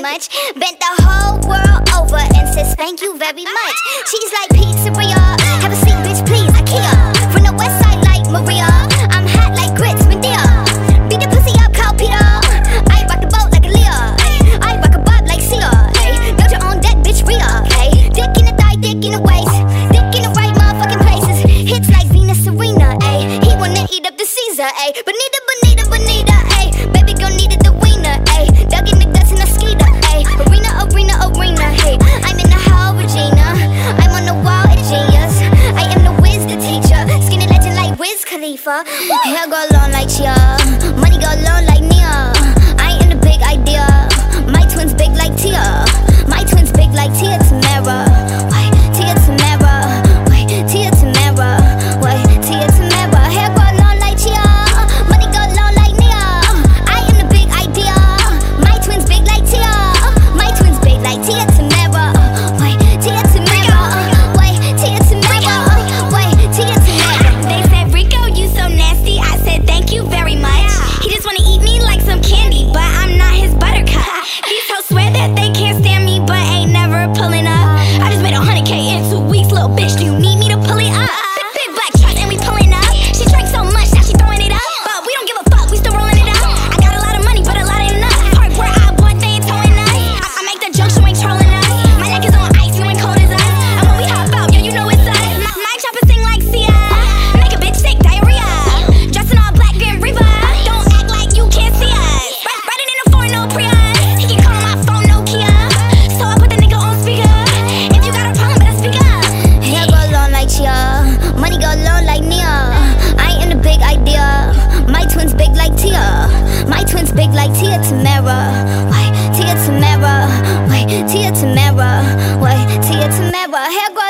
much. Bent the whole world over and says thank you very much. She's like pizzeria, have a seat bitch please, IKEA. From the west side like Maria, I'm hot like grits, Medea. Beat the pussy up, Carl Peter. I rock the boat like a Leah. I rock a bob like Sia. Got your own deck, bitch, Rhea. Dick in the thigh, dick in the waist, dick in the right motherfucking places. Hits like Venus Serena, he wanna eat up the Caesar, Bonita, Bonita, Bonita, baby girl needed the wiener, dug in the guts in a skeeter, arena, arena, arena, I'm in the hall, Regina. I'm on the wall, a genius. I am the whiz, the teacher. Skinny legend like Wiz Khalifa. Hair go long like Chia, money go long like Nia. I am the big idea. My twins big like Tia. My twins big like Tia Tamara. Wait, Tia Tamara. Wait, Tia Tamara. Wait, Tia Tamara. Hair go long like Chia, money go long like Nia. I am the big idea. My twins big like Tia. My twins big like Tia Tamara. Wait, Tia Tamara. Wait, Tia Tamara. Wait, Tia Tamara. They said, Rico, you so nasty. I said, thank you very much. He just wanna eat me like some candy, but I'm not his buttercup. These hoes swear that they can't stand me, but ain't never pulling up. I just made 100K in 2 weeks, little bitch. Do you need me to pull it up? Big black truck and we pulling up. She drank so much, now she throwing it up. But we don't give a fuck, we still rolling it up. I got a lot of money, but a lot ain't enough. Park where I bought, they ain't towing us. I make the junk, you ain't trolling us. My neck is on ice, you ain't cold as us. And when we hop out, yo, you know it's us. My chopper sing like Sia, make a bitch sick, diarrhea. Dressing all black and Reba. Don't act like you can't see us. Riding in a foreign, no Prius. He can call on my phone, Nokia. So I put the nigga on speaker. If you got a problem, better speak up. Hair go long like Chia, money go long like Nia. I am the big idea. My twins big like Tia. My twins big like Tia Tamara. Wait, Tia Tamara. Wait, Tia Tamara. Wait, Tia Tamara. Hair go